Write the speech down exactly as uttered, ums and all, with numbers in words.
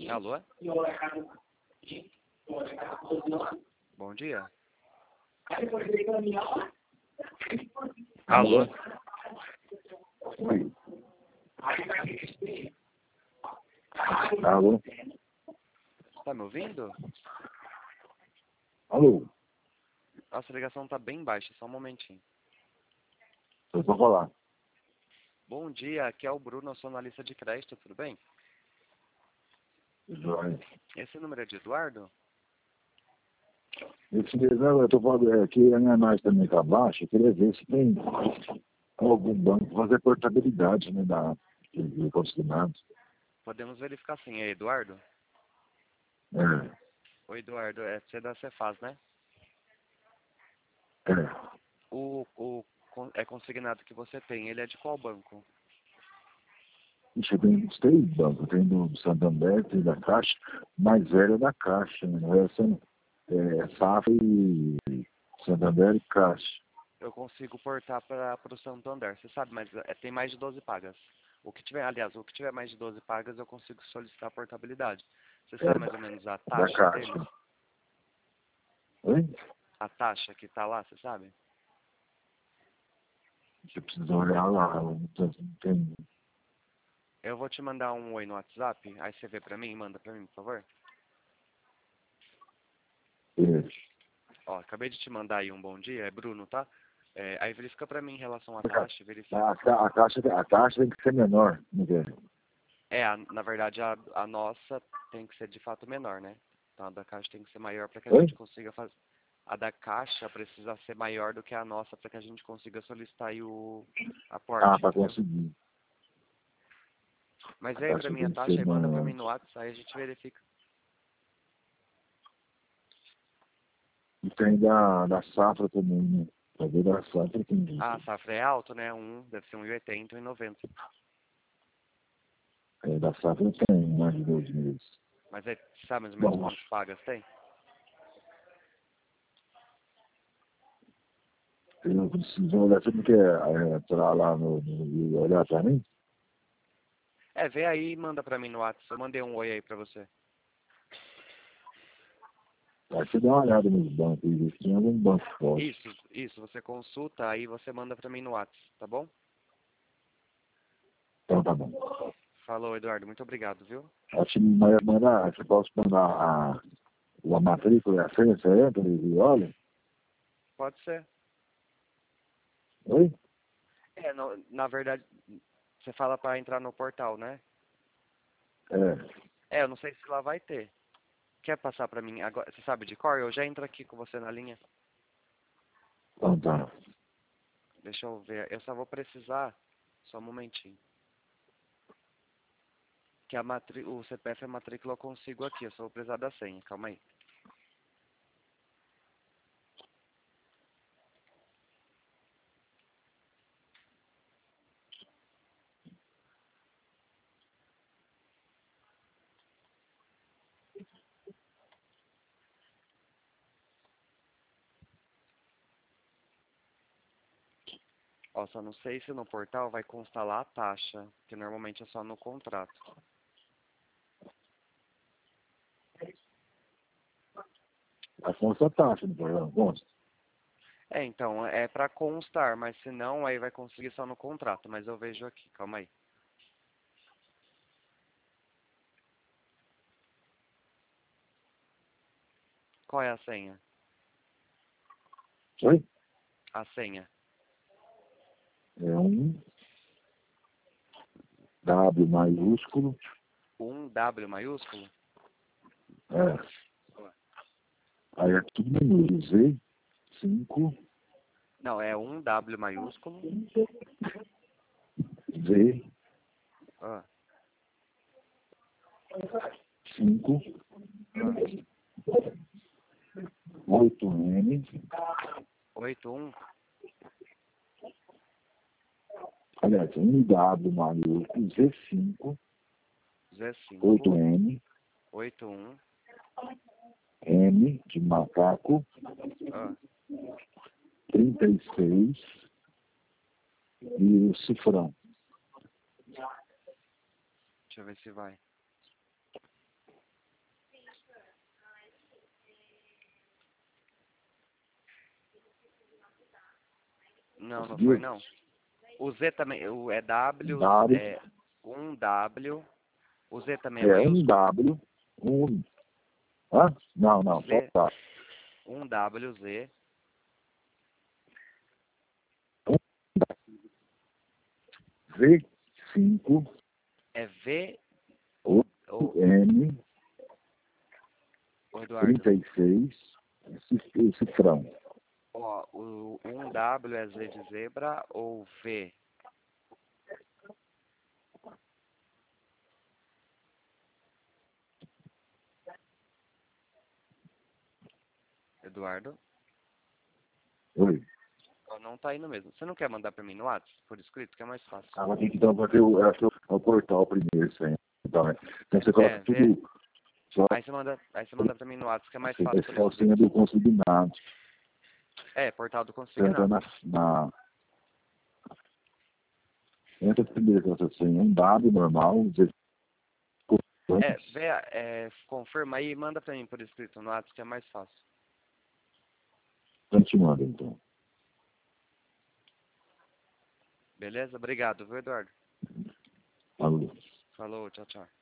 Alô? Bom dia. Alô? Oi. Alô? Tá me ouvindo? Alô? Nossa, a ligação tá bem baixa, só um momentinho. Eu vou falar. Bom dia, aqui é o Bruno, eu sou analista de crédito, tudo bem? Joia. Esse número é de Eduardo? Esse não, eu tô falando é, que a minha análise também está baixa. Eu queria ver se tem algum banco fazer portabilidade, né, da, do consignado. Podemos verificar sim, é Eduardo? É, Oi, Eduardo, é você da Cefaz, né? é. O, o con- é consignado que você tem, ele é de qual banco? Isso eu tenho dos três bancos. Eu tenho do Santander, tenho da Caixa, mais velha da Caixa, né? Essa é Safra e Santander e Caixa. Eu consigo portar para o Santander, você sabe, mas é, tem mais de doze pagas. O que tiver, aliás, o que tiver mais de doze pagas, eu consigo solicitar portabilidade. Você É, sabe mais ou menos a da taxa Caixa. deles? Oi? A taxa que tá lá, você sabe? Você precisa olhar lá. Não tem. Eu vou te mandar um oi no WhatsApp, aí você vê pra mim, manda pra mim, por favor. É. Ó, acabei de te mandar aí um bom dia, é Bruno, tá? É, aí verifica pra mim em relação à A, ca- taxa, verifica. a, ca- a, caixa, a caixa tem que ser menor, não é? É, a- na verdade a, a nossa tem que ser de fato menor, né? Então a da caixa tem que ser maior pra que a Oi? gente consiga fazer. A da caixa precisa ser maior do que a nossa pra que a gente consiga solicitar aí o Ah, aporte, para entendeu? conseguir. Mas A aí pra caixa mim a tem que taxa, ser aí manda pra maior. mim no WhatsApp, aí a gente verifica. E tem da, da safra também, né? Talvez da safra tem. Ah, a safra é alto, né? Um, deve ser um e oitenta, um e noventa. É, da safra tem mais de dois meses. Mas aí, sabe mais ou menos Bom, quantas pagas tem? eu preciso olhar. Você não quer é, entrar lá no, no e olhar para mim? É, vê aí e manda pra mim no WhatsApp. Eu mandei um oi aí pra você. Aí você dá uma olhada nos bancos e vê se tem algum banco forte. Isso, isso, você consulta, aí você manda pra mim no WhatsApp, tá bom? Então tá bom. Falou, Eduardo, muito obrigado, viu? Acho que mandar, mandar, você pode mandar a, a matrícula e a senha, você entra e olha. Pode ser. Oi? É, no- na verdade, você fala pra entrar no portal, né? É. É, eu não sei se lá vai ter. Quer passar pra mim agora? Você sabe de cor? Eu já entro aqui com você na linha. Então tá. Deixa eu ver. Eu só vou precisar. Só um momentinho. Que a matri... o C P F e a matrícula eu consigo aqui. Eu só vou precisar da senha. Calma aí. Ó, só não sei se no portal vai constar lá a taxa, que normalmente é só no contrato. A consta taxa no programa, consta. É, então, é pra constar, mas se não, aí vai conseguir só no contrato. Mas eu vejo aqui, calma aí. Qual é a senha? Oi? A senha. É um W maiúsculo. Um W maiúsculo? É. Aí é tudo minúsculo. Z, cinco, Não, é um W maiúsculo. Z, Ah, cinco, oito N, oito um. aliás, um W maiúsculo, Z cinco, Z oito cinco. N, oito um. M de macaco, Ah, trinta e seis e o cifrão. deixa eu ver se vai. Não, não Conseguiu? foi não. O Z também, o é W, W. é um W. O Z também é É um maiúsculo? W, um... Hã? Não, não, só Z, tá. um W, Z. V cinco, É V, O, ou, M, ô Eduardo, trinta e seis, esse cifrão. ó, o um W é Z de zebra ou V? Eduardo? Oi. Ó, não tá indo mesmo. Você não quer mandar pra mim no WhatsApp, por escrito, que é mais fácil. Ah, mas tem que então fazer o, acho que é o portal primeiro, isso aí. Então, né? Então você coloca É, V. tudo, só Aí você manda, aí você manda pra mim no WhatsApp, que é mais assim, fácil esse por é o senha escrito. do consignado. É, portal do Você entra consignado. na, na entra primeiro com essa senha, um dado normal, dezesseis, É, vê, é, confirma aí e manda pra mim por escrito no WhatsApp, que é mais fácil. então te manda então. Beleza? Obrigado, viu, Eduardo? Falou. Falou, tchau, tchau.